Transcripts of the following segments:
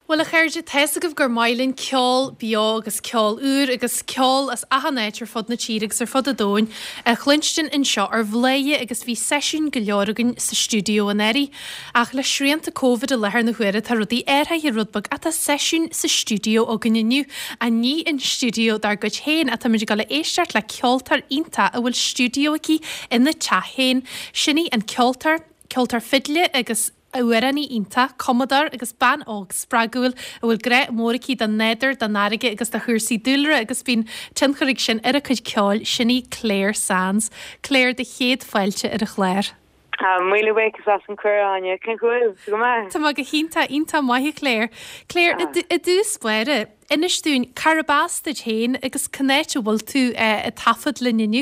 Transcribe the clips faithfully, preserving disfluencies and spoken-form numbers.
Well a chuirde teasa goh gur mailinn ceol beag agus ceol úr agus ceol as ahannéit ar fod na tíragus ar fod a dóin a chlinstin in seo ar bléie agus bhí seisiún go leorgan sa stúdio an éirí ach le srianta COVID a lethar na huire tar rudí airtha i rudbag a tá seisiún sa stúdio ó gannniu a ní in stúdio dar go héin a tá muidir gal éisteart le ceoltar ínta a bhfuil stúdio aquí in na tehéin sinní an ceoltar ceoltar fidle agus Ueraní ínta, Commodar agus ban óg spragúil a bhfuil gré móraí den néidir den náige agus de chuirsaí dúlra agus bín tinchorig sin ar a chuid ceáil sinní Claire Sands. Claire de chéad fáilte ar a chléir. Muile bhéchas as an cuir aine cin chuil go mai. Tá go cínta ínta maithe Claire. Claire i dús buire inistún carabásta chéin agus cnéite bhfuil tú a tafad linniu.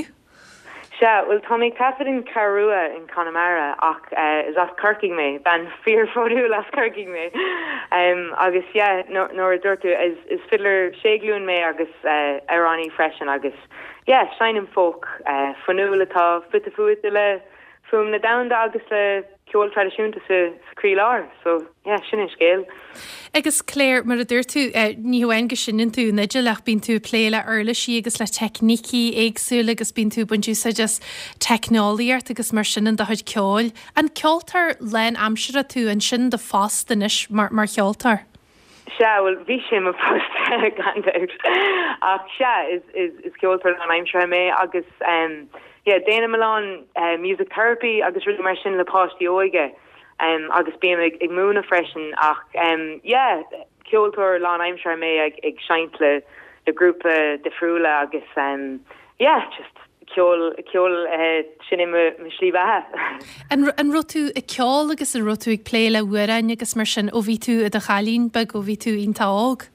Yeah, well, Tommy Cafford in Carua in Connemara, ach, uh, is as kirking me, ban fear photo las kirking me. Um, agus, yeah, no, nor a dortu, is, is fiddler Shagloon me, agus, uh, Irani freshen, agus, yeah, shining folk, uh, fanula ta, fitafuitile, fum na down agus le ceol tradiisiúnta sa Creelar, so, yeah, sinne scale. Agus Claire, mar a dúir tú ní hain go sinan tú neidir lech bín tú pléile arla sí agus le technicí éagsúla agus bín tú buintú sa just technoliart agus mar sinan de chuid ceáil. An ceoltar len amsere tú an sin de fast inis mar, mar ceoltar? Yeah, well, bhí sin a post gandout. Ach, yeah, is, is, is ceoltar an aimsere me agus, um, yeah, Dana Milan uh, music therapy agus really mar sin le páistí óige. Um, agus bíam ag, ag múna freisin ach um, yeah, ceoltóir lá aimsere mé ag, ag seint le le grúpa de friúla agus um, yeah, just ceol ceol uh, sinna me slí bheithe. An, an rotú a ceol agus a rotú ag pléile uairain agus mar sin ó bhí tú a de chalín bag ó bhí tú ínta ág?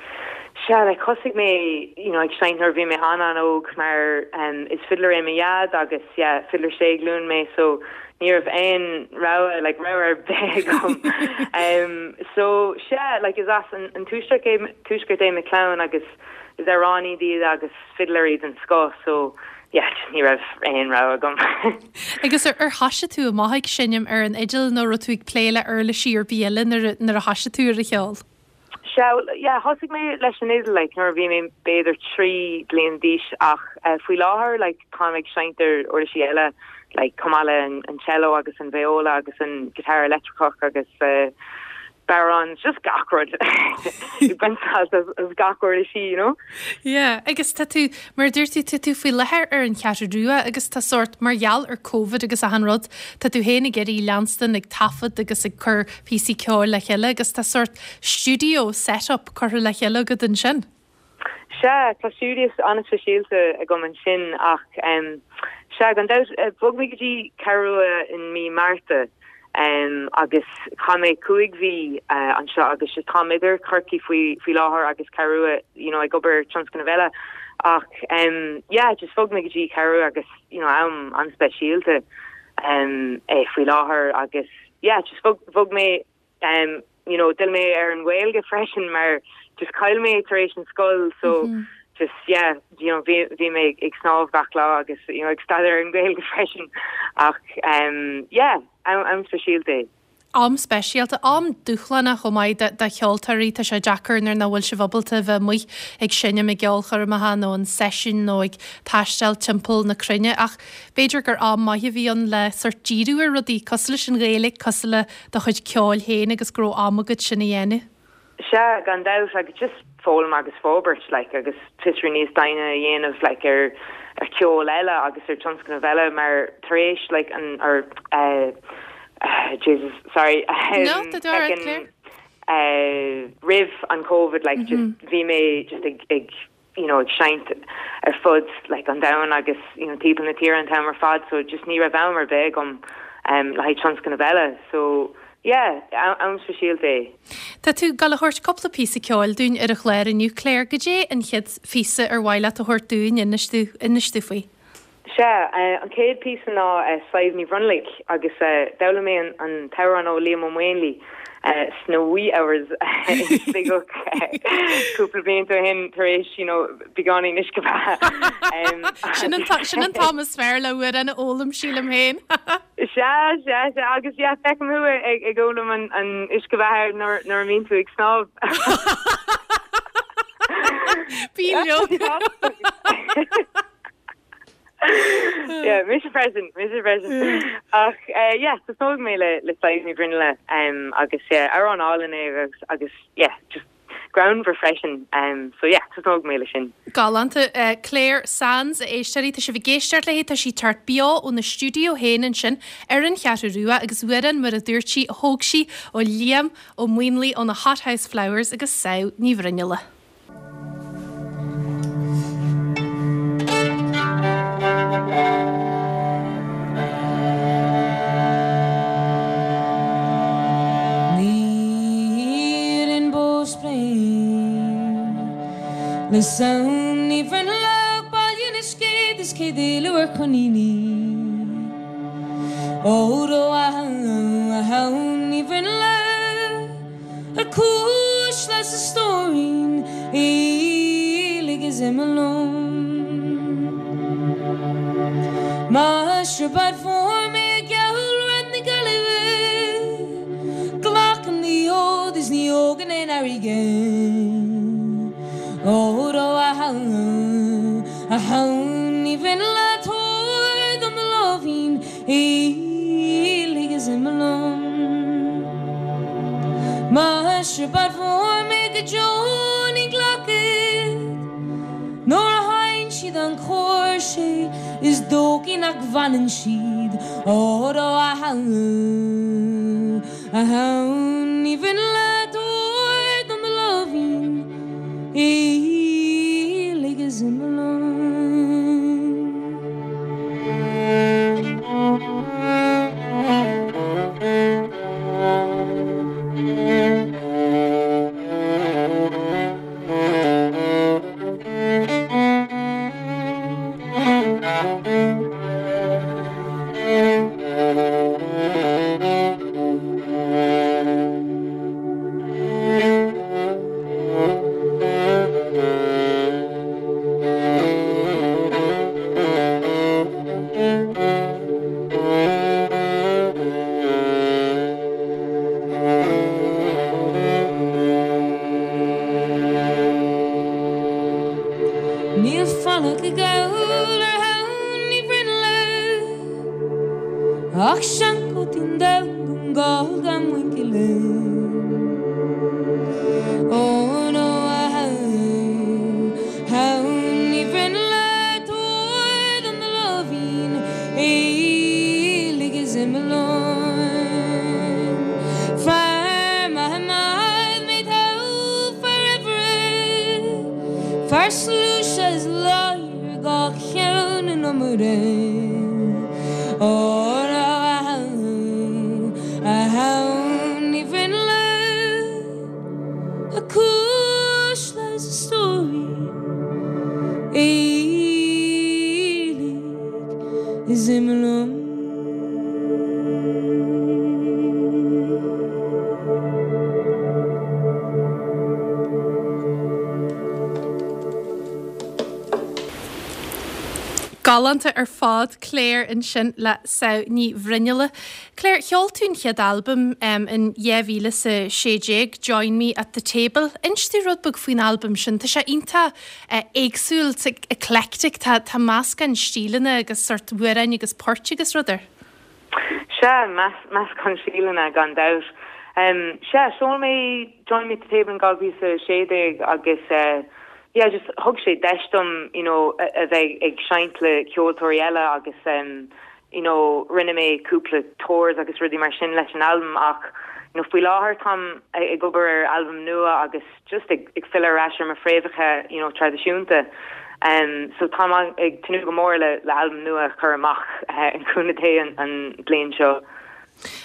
Yeah, like cosig me, you know, ag seint ar bhí me hanan óg mar um, is fiddler é me iad agus yeah, fiddler Shagloon me so near of ein rawa like rawer big um, um so yeah like is as an an tushka game tushka day McClown agus is Irani di agus fiddleries and sco so yeah near of ein rawa gum agus er er hasha tú a mahaig sinnim ar an idil no rotuig pléile early sheer bielen nar nar a hasha tú a cheol. Shall yeah hosig me lesson is like nor vi me beidir tree blian dish ach uh, fui láhar like comic shinter or she ella like Kamala and, and cello agus and viola agus and guitar electric agus uh, barons just gawkward as, as gawkward is she you know yeah agus tá tú mar dúirtí tú tú fui lethir ar an ceatradrua agus tá sort margheall ar COVID agus a hanrod tá tú héna geirí Lanston ag tafad agus ag chur P C ceáil le cheile agus tá sort studio set-up chur le cheile go den sin. Se tá studios honest síílte a go an sin ach um, se an da bog mi gotí carua in mi Marta um, agus chame cuaig vi uh, an seo agus se táidir chuci fui fi láhar agus carua you know ag gober transcan vela ach um, yeah just fog mi gotí carua agus you know am an speisialte um, eh, fui láhar agus yeah just fog fog me um, you know dil me ar an whale freshen mar just Kyle me iteration skull so mm-hmm. just yeah you know vi vi me ag snáv backlog agus you know ag stadir an gael gefreshen ach um yeah I'm I'm specialte. Am specialte am dúchlanna chomaid de cheoltarí tá sé Jackar nar na bhfuil se bhabalta bheith mu ag sinne me geolchar maha nó an session nó ag taistel timppel na crunne ach beidir gur am maithe bhí an le sort díú ar rudí cos leis an réalaigh cos le do chuid ceáil héin agus gro amagad sinna dhéine. Se gan da like just fóm agus fóbert like agus titri níos daine dhéanamh like ar ar ceol eile agus ar transcan vela mar taréis like an ar uh, uh, Jesus sorry um, no that's all right, like uh, riv an COVID like mm-hmm. just vi me just ag, ag you know ag shaint ar fud like an down agus you know people na tír an town mar fad so just ní ra bam ar beg um um like transcan vela so yeah, I'm specialte. Tá tú gal hort couple písa ceáil dún ar a chléir aniu Claire go dé an chiad fisa ar bhaile a hort dún inistú inistú faoi. Se an céad písa ná saimh ní runlik agus dala mé an tower an ó Liam O'Wainley uh, snowy hours big couple being to hin taréis you know begani nishkaba sin an Thomas Fairle wi an ólam sílam héin se se agus ja fe hu ag gólam an an iskaba nor nor mean to ag snob Bí yeah, Mister President, Mister President. Ach, uh, yeah, so so me le le size me brinle. Um, agus yeah, are on all in agus agus yeah, just ground refreshing. Um, so yeah, so so me le sin. Galante uh, Claire Sands é stadi te se vigéistart le hé si tart bio on na studio héin an sin ar an cheatú ruúa agus wian mar a dúirtí hoogsi ó Liam ó Muinley on the Hothouse Flowers agus sao ní brinile. Le sound ni fren lag bal yin is skate is ke de luer konini Oh do a how ni fren lag a kush las a story e lig is him alone Ma shabbat for me gal ran the gully Glock and the old is the organ and again Oh, do I hang, I hang, even let her on the loving, he lives him alone. My Shabbat for make a Johnny Glocket, nor a hind she than Corshi is doking a van and sheed. Oh, do I hang, I hang, even let her on the loving. He lives him Galanta ar fád Claire in sin le sao ní bhrinneile. Claire, cheol tún chead album um, in dhéhíle sa sééig, Join Me at the Table. Instú rudbug faoin album sin, tá sé ionta uh, éagsúil eclectic tá tá másca an stílanna agus sort uairain agus páirt agus rudidir. Se mas gan sílanna gan dair. Um, se, seol mé Join Me at the Table an galbí sa sééig agus uh, yeah, just hug sé deistum, you know, as ag ag sheintle ceoltóriella agus um, you know, rinne mé cúpla tours agus rudí mar sin leis an album ach, you know, fui láthir tam ag gobar album nua agus just ag ag fill rasher ma fréidecha, you know, tradiisiúnta. Um, so tam ag tunú go mór le, le album nua chur amach uh, in cúnaté an, an blian seo.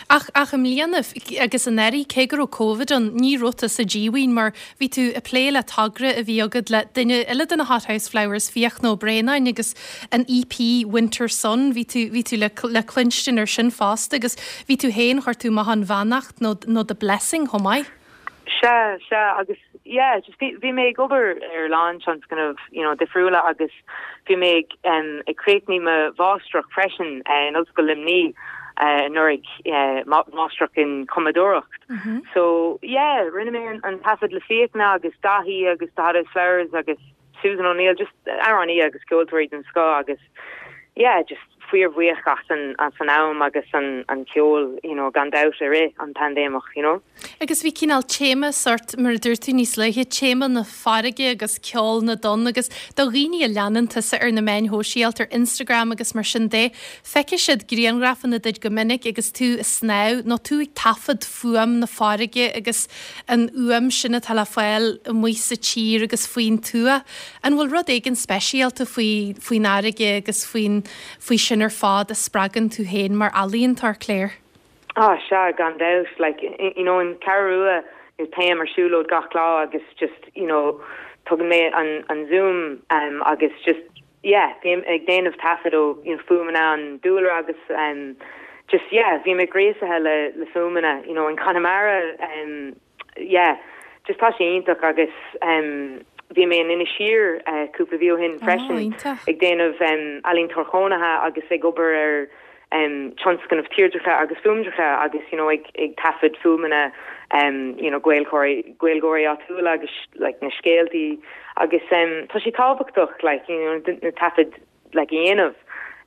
Ach ach am líanamh agus an éirí cégur ó COVID an ní rota sa ddíhain mar bhí tú a pléile tagra a bhí agad le duine ile den na Hothouse Flowers fiach nó Brenain agus an E P Winter Sun bhí tú bhí tú le le clinstin ar sin fásta agus bhí tú héin chuir tú maithan bheannacht nó nó the blessing chomáid. Se se agus yeah just bhí mé gobar ar launch an kind of you know defriúla agus bhí mé um ecréitní me bhástruach freisin an old school limní uh Nurig uh mástruach in Commodore. Mm-hmm. So yeah rinne mé an tafod le fiach na agus dahi agus the Hothouse Flowers agus Susan O'Neill just Aaron agus Goldreid and Ska agus yeah just fuir bhuiachach an an san am agus an an ceol you know gan out a ré an pandémach you know agus bhí cinál téma sort mar dúirtú níos leiche téma na farige agus ceol na don agus do riine a leananta sa ar na main hóisialt ar Instagram agus mar sin dé feice siad gríangrafan na did gomininic agus tú is sná nó tú ag tafad fuam na farige agus an uam sinna talafuil a mu sa tír agus faoin tua an bhfuil rud éigen speisialta faoi faoin airige agus faoin faoi sin ar fád a spragan tú héin mar alíonn tar Claire. Ah, sure, gone out. Like, you know, in Carrua, is paying mar shoeload gach law, agus just, you know, tugging me on, on Zoom, um, agus just, yeah, ag dain of tafido, you know, fumana and dúlar agus, um, just, yeah, vi me grace a le, le fumana, you know, in Connemara, um, yeah, just tá sé iontach agus, um, vi me in a sheer, uh, cúpla bhío hin freshen, oh, ag dain of, um, Alín Torchonaha, agus ag ober ar, um chonscan of teardrecha agus fumdrecha agus you know ag ag tafid fumana um you know gweilgori gweilgori atula agus like na scalty agus um tá sí tábhachtach like you know na tafid like ianamh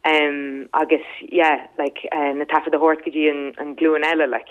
um agus yeah like uh, na tafid a hortgaí an an gluan eile like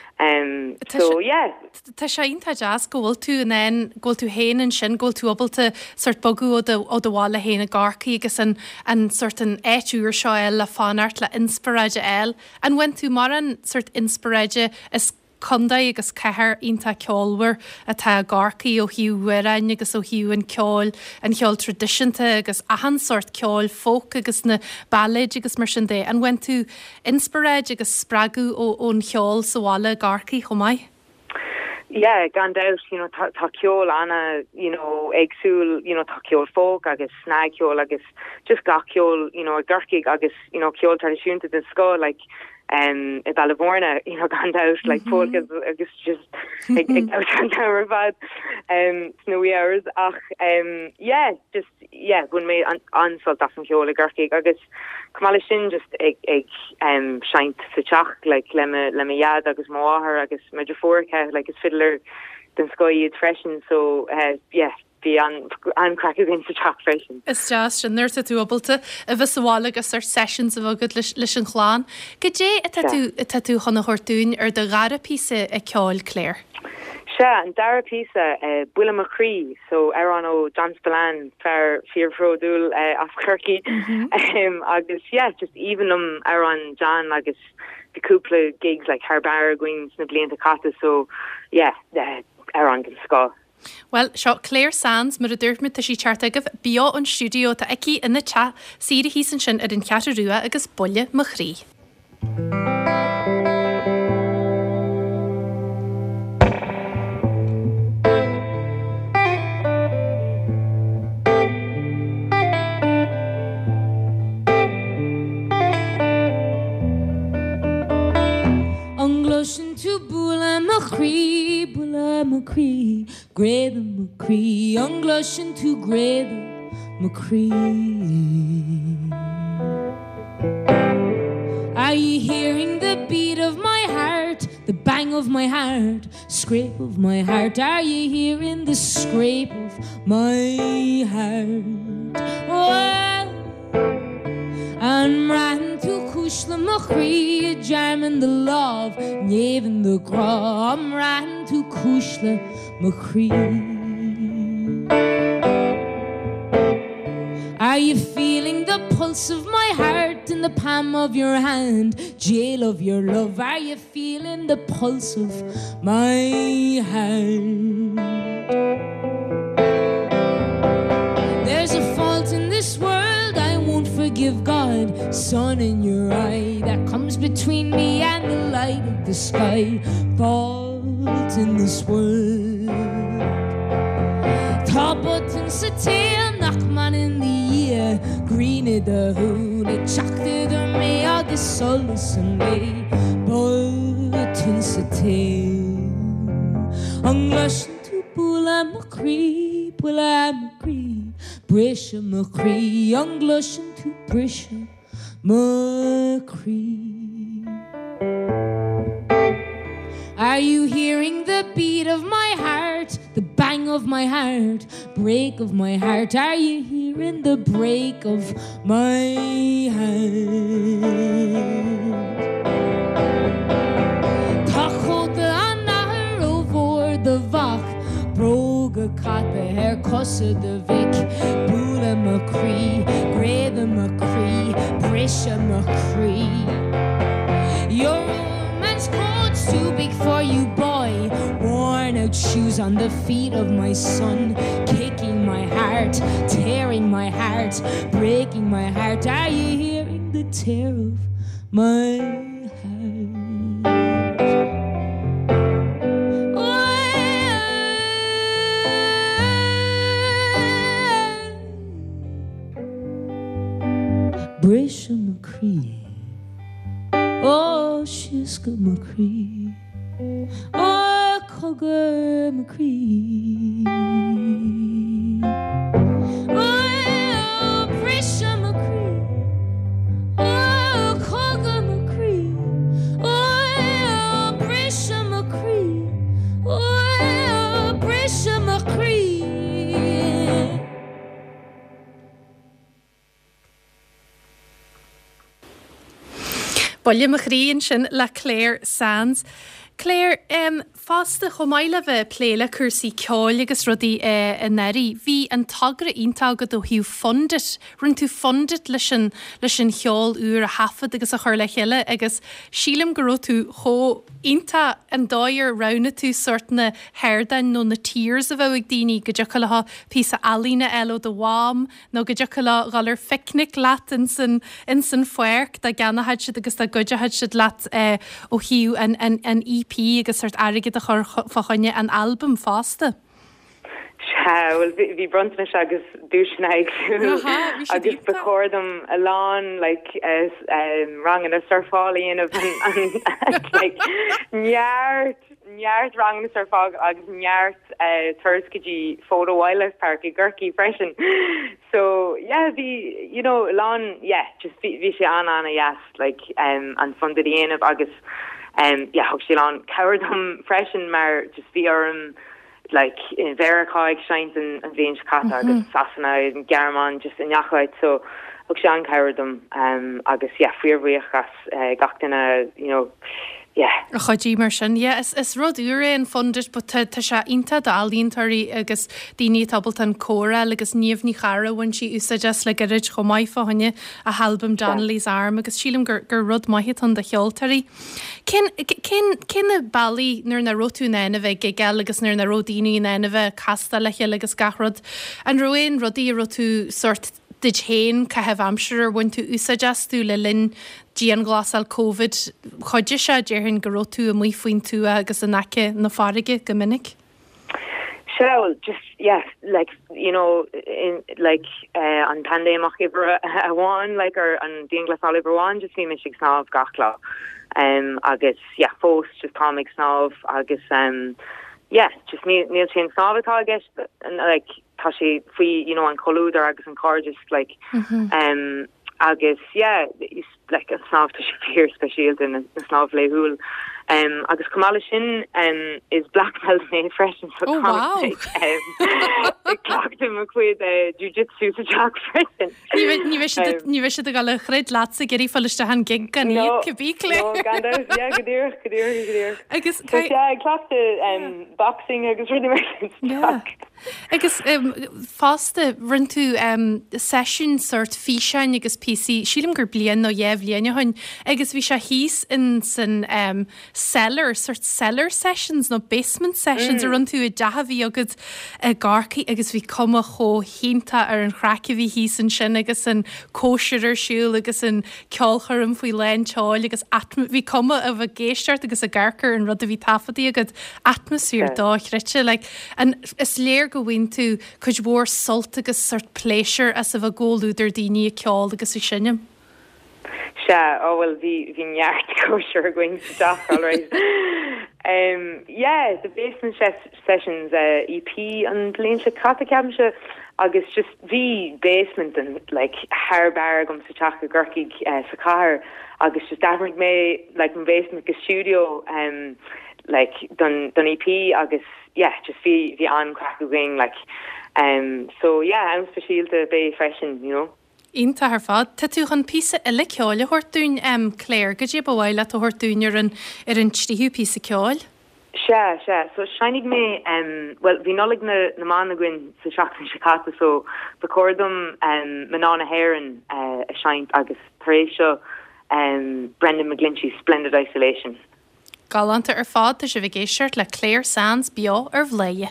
um so yeah Tá sé ionta jazz ggóil tú an then ggóil tú héin an sin ggóil tú obalta sort bogu ó de ó de bhála héna garcaí agus an an sort an éitúr seo eil le fanart le inspiraide eil an when tú mar an sort inspiraide is condaí agus cethir ionta ceolhar atá garcaí ó hiúharain agus ó hiú an ceol an cheol tradiisianta agus ahan sort ceol folk agus na ballad agus mar sin dé an when tú inspiraide agus spragu ó ón cheol sa bhála garcaí chomáid. Yeah, gone out, you know, ta ceol anna, you know, agsúil, you know, ta ceol folk agus snag ceol agus just ga ceol, you know, garcaig agus, you know, ceol tradiisiúnta den sco, like um in Balavorna, you know, gone out like mm-hmm. folk agus just ag ag out an bad um snowy hours ach um yeah just yeah gun me an ansol dafan ceol garcaig agus Kamala sin just ag ag um shaint sa teach like lemme lemme yad agus moahar agus medraforca like is fiddler den scoiad freshen so uh yeah be an an crackers in sa teach freshen. Is just an nurse tú obalta a bheits bhála agus ar sessions a bhagad leis an chláán. Go dé a tú chuna hortún ar de gara písa a ceáil Claire. Se an dara písa uh, Bula McCree, so Aaron o John Spillane fer fear frodul uh, off Kirky, mm-hmm. um, agus yeah, just even um Aaron John agus the couple gigs like Harbar going na blianta cata, so yeah, uh, Aaron can score. Well, seo Claire Sands mar a dúirtmid tá sí teart agah bío an studio tá aici ina chat síra hísan sin ar an ceatarrua agus Bula McCree. Anglosin to Bula McCree, Bula McCree, Greta McCree, Anglosin to Greta McCree. Are you hearing the beat of my heart, the bang of my heart, scrape of my heart? Are you hearing the scrape of my heart? Well, I'm ran to Kushla McCree, jamming the love, nevin the craw. I'm ran to Kushla McCree. Are you feeling the pulse of my heart in the palm of your hand, jail of your love? Are you feeling the pulse of my hand? There's a fault in this world I won't forgive, God. Sun in your eye that comes between me and the light. light of the sky falls in this world. Tá button sa tail nach man in the ear green it the hood it chucked it or me agus solace and lay button sa tail Anglash to pull I'm a creep well I'm a creep Brisha McCree Anglash to Brisha McCree Are you hearing the beat of my heart? The bang of my heart, break of my heart. Are you hearing the break of my heart? Tachota anahar over the vach, broga cat the hair cossa the vic, Bula McCree, Greta McCree, Brisha McCree. Your romance code's too big for you, boy. Worn out shoes on the feet of my son, kicking my heart, tearing my heart, breaking my heart. Are you hearing the tear of my heart? Brisha McCree, oh Shiska McCree, oh Cogger McCree, oh Brisha McCree, oh Cogger McCree, oh Brisha McCree, oh Brisha McCree. Bolle McCree sin le Claire Sands. Claire, um, fásta chomáile bheith pléile cursaí ceáil agus rudaí uh, a neirí, bhí an tagra iontágad ó hiú fondit, rinn tú fondit leis an leis an cheáil úr a hafad agus a chuir le chéile agus sílam go raibh tú cho ionta an dáir rana tú sortna hairdain nó na tírs a bheith ag daoine go deocha le pí a alína eile do bháim nó go deocha le galir picnic leat in san in san foiirc da ganahaid siad agus da goidehaid siad leat uh, ó hiú an, an, an E P agus sort airigid a chur fachanne an album fásta. Ja, well, vi brunt me agus dúsnaig agus becordum a lawn like as um, rang in a surfáin of an like nyart nyart rang in a surfág agus nyart uh, Turskiji photo wildlife park i Gurkey freshen. So yeah, the you know lawn yeah just vi vi an an yes like um and funded the of agus um yeah hope she lawn cowardum freshen mar just vi um like in Veracog shines and and Vinch Kata agus Sasana and Garman just in Yachait so hope she an cowardum um agus yeah fear riachas uh, gachtina you know yeah. A chodí mar sin, yeah, is, is rud úra an fundit, but tá sé inta dálíntarí agus daoine tabalt an córa agus níomhní chara when si úsa just le like, garid chomáid fáhanne a halbam Donnelly's arm agus sílam gur, gur rud maithit an de cheoltarí. Cin a bailí nuair na rotú nenaveh geigel agus nuair na rodíine nenaveh casta le chéile agus gachrod an roin rodí rotú sort Did hain ca hef amsúr when tú úsajastú le linn dían glasal COVID chodde se dearhann go rotú a mí faoin tú agus a nace na farige go minic? Sure, just yeah, like you know, in like uh, on pandemic over a one like or on the English Oliver one just me mishig snob gachla, um, agus yeah, post just comic snob, agus um, yeah, just me neil chain snob at all, I guess, and like. Tashi free, you know, on Coluda agus and Corgus, like, mm-hmm. um, agus, yeah, it's like a snob to fear special in a snob lehul. Um, agus Kamala Shin um, is black belt made fresh and so oh, wow. um, clocked him a quid uh, jiu-jitsu to Jack fresh. Ní bheith siad a gáil a chreid lása geirí falliste an gig gan íad cibí clé. No, gandas, yeah, gadir, gadir, gadir. Agus, yeah, I clocked the um, boxing agus really merchant. Yeah. Agus um, fásta run tú um, session sort físein agus P C sílim gur blian nó dhéh líana hain agus bhí se híos in san um, cellar sort cellar sessions nó basement sessions mm. a run tú a dehabhí agus uh, garcaí agus bhí cuma cho hínta ar an chraci bhí híos an sin agus an cóisiir siúil agus an ceolcharm faoi lein teáil agus bhí cuma a bh géisteart agus a garcar an rud a bhí tafaí agad atmosfér dáreite le an is léir go bhain tú chuid bhór sult agus sort pléisiir as a bh ggóúidir daoine ceáil agus i sinne. Se óhfuil bhí hí neart cóisiir going staff already. um, yeah, the basement sessions uh, E P an bléin se catacamse agus just bhí basement an like haarbar gom sa teach a gurcaig uh, sa car agus just dabrant mé like an basement go studio um, like done done E P agus yeah just bhí bhí an crack going like um, so yeah I'm special to be freshen you know. Ínta ar fad, Tá tú an písa eile ceáil thuirtún am Claire go dé bhhaile a thuirtún ar an ar an tríú písa ceáil? Se se so seinig mé um, well bhí nolig na na mána gin sa seach an Chicago so becordum um, Manana Heron uh, a seint agus Thracia um, Brendan McGlinchey's Splendid Isolation. Galanta ar fad a se bh géisiart le Claire Sands beo ar bhléie.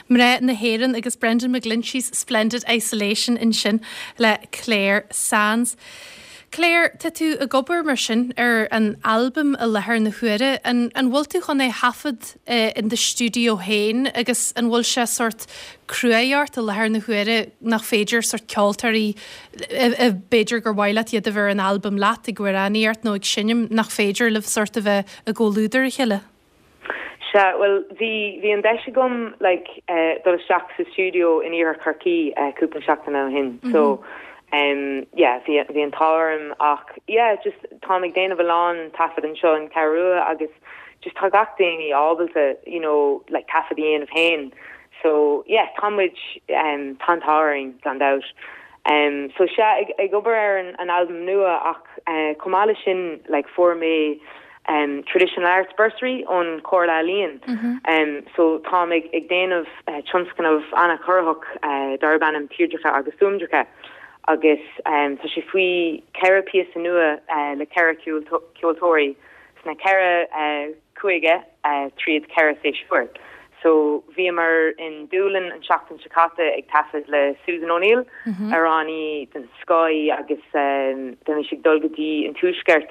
Mre na héan agus Brendan McGlinchey's Splendid Isolation in sin le Claire Sands. Claire, te tú a gobar mar sin ar an album a lethir na chuire an bhfuil tú chun é hafad uh, in de studio hain agus an bhfuil se sort cruaart a lethir na chuire nach féidir sort ceoltarí a béidir gur bhhaile iad a bhar an album leat i gcuiráníart nó ag sinnim nach féidir le sort a bheith a ggóúidir a chiile. Se well the the an deise gom like uh, do a seach sa studio in ihar Carkey uh, cúpla seachtain na hin mm-hmm. so um yeah the the entarm ach yeah just Tommy Dana Valon tafod and show and Karua agus just tagacting albalta you know like tafodian of hain so yeah Tomwich um tantowering gone out um so she I go over an, an album nua ach uh, komala shin like for me um traditional arts bursary on Corla Lean mm-hmm. um so Tom ag, ag dain of uh, chunskin of Anna Curhook uh Darban and Teardrika agus Umdrika agus um so she fui Kara Pia Sanua uh le Kara Kyotori sna Kara uh Kuiga uh tríad Kara say short so Viamar in Doolin and Shockton Chicata ag tafid le Susan O'Neill mm-hmm. Arani den Sky agus um den sig dolgadi in Tushkert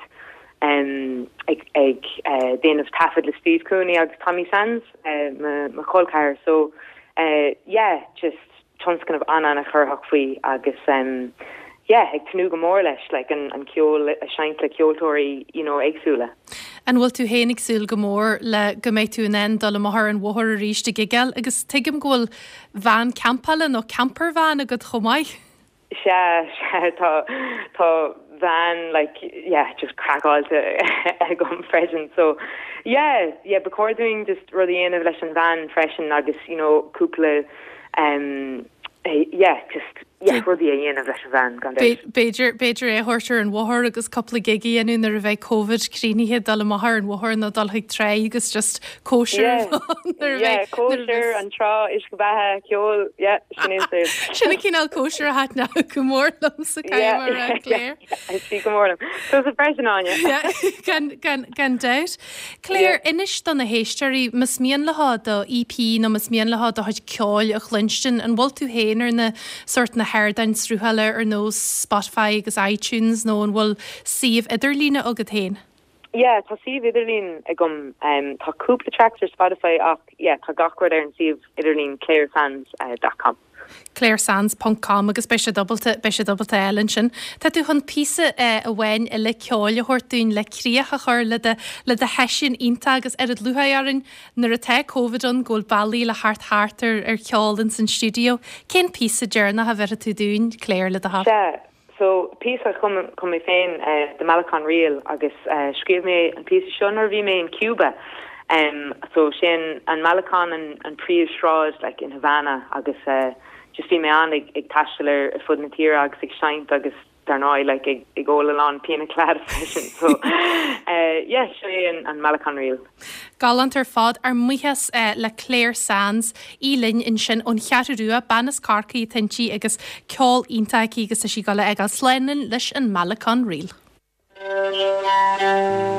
um ag ag uh den of tafid le Steve Cooney agus Tommy Sands uh ma ma colcar so uh yeah just Chonskin of Anna and a Curhock fui agus um yeah ag tnu gomor leis like an an kiol a shaint le kioltori you know eigsula. An bhfuil tú hénig súil gomór le go méid tú an end dal mahar an bhthir a ríiste gigel agus tuigim ghfuil van campala nó camper van a go chomáid? Se se tá tá van like yeah just crack all to gum freshen so yeah yeah before doing just ruddy in of leis an van freshen agus you know cúpla um uh, yeah just yeah ruddy in of leis an van gone Beidir Beidir é hortir an bhthir agus coupla gigi anú nar a bheith COVID crínihe dal mahar an bhthir na dal ag tre agus just kosher yeah, yeah kosher an tra is go bathe ceol yeah sinna cíál kosher a hat ná go mórlam sa caiimar Claire sí go mórlam so a fresin anya gan gan gan doubt Claire inis don na héisteí mas mian le há do E P nó mas mian le há do haid ceáil a chlinstin an bhil tú héanaar na sort na hairdain srúhalla ar nó Spotify agus iTunes nó an bhfuil siomh idirlína agad hain. Yeah, tá siomh idirlín ag gom um, tá cúpla tracks ar Spotify ach yeah, tá gachhar ar an siomh idirlín claire sands dot com. claire sands dot com agus beise dobalta beise dobalta Ellen sin. Tá tú chun písa a bhain i le ceáil a thuirtún le críocha chur le de le de heisin ínta agus ar ad luthaiarin nar a te COVID an ggóil bailí le hart hartar ar ceálan san studio. Cén písa dearna ha bhar tú dún Claire le de ha? Yeah. So písa cum cum mé féin uh, de Malacon Real agus uh, scríb mé an písa seanar bhí mé in Cuba. Um, so sin an Malacon and an príomh sráid like in Havana agus uh, just bhí mé an ag, ag taisteir a fud na tíra agus ag seint agus darnáid like ag, ag ggóla an pina clad fashion so uh, yeah sé an, an Malacon Real. Galant ar fád ar muchas uh, le Claire Sands í linn in sin ón chearúa banas carcaí tintí agus ceáil íntaí agus a sí gala ag a slénan leis an Malacon Real.